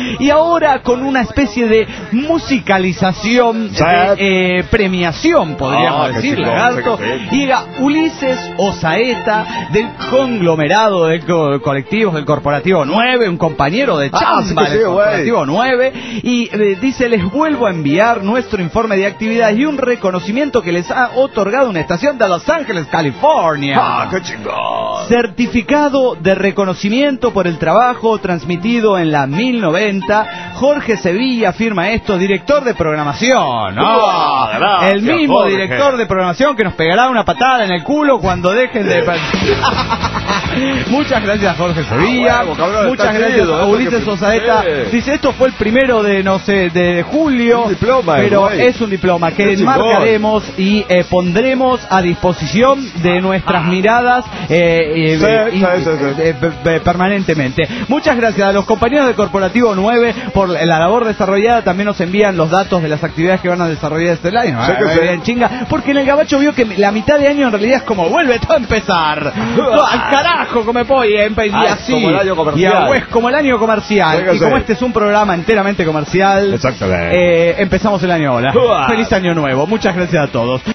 Y ahora con una especie de musicalización, de premiación, podríamos decir, Lagarto, llega Ulises Osaeta del conglomerado de colectivos del Corporativo 9, un compañero de chamba del Corporativo 9, y dice: les vuelvo a enviar nuestro informe de actividades y un reconocimiento que les ha otorgado una estación de Los Ángeles, California. ¡Qué chingón! Certificado de reconocimiento por el trabajo transmitido en la 1090. Jorge Sevilla firma esto, director de programación. Gracias, el mismo Jorge. Director de programación que nos pegará una patada en el culo cuando dejen de... Muchas gracias, Jorge Sevilla. Muchas gracias a Ulises Osaeta. Dice: esto fue el 1 de, no sé, de julio. Un diploma, pero es un diploma que enmarcaremos y pondremos a disposición de nuestras miradas permanentemente. Muchas gracias a los compañeros de Corporativo 9 por la labor desarrollada. También nos envían los datos de las actividades que van a desarrollar este año. En chinga, porque en el Gabacho vio que la mitad de año en realidad es como vuelve todo a empezar. Al carajo, como voy, y así. Como el año comercial. Y como el año comercial. Y como este es un programa enteramente comercial, exactamente, empezamos el año ahora. Feliz año nuevo. Muchas gracias a todos.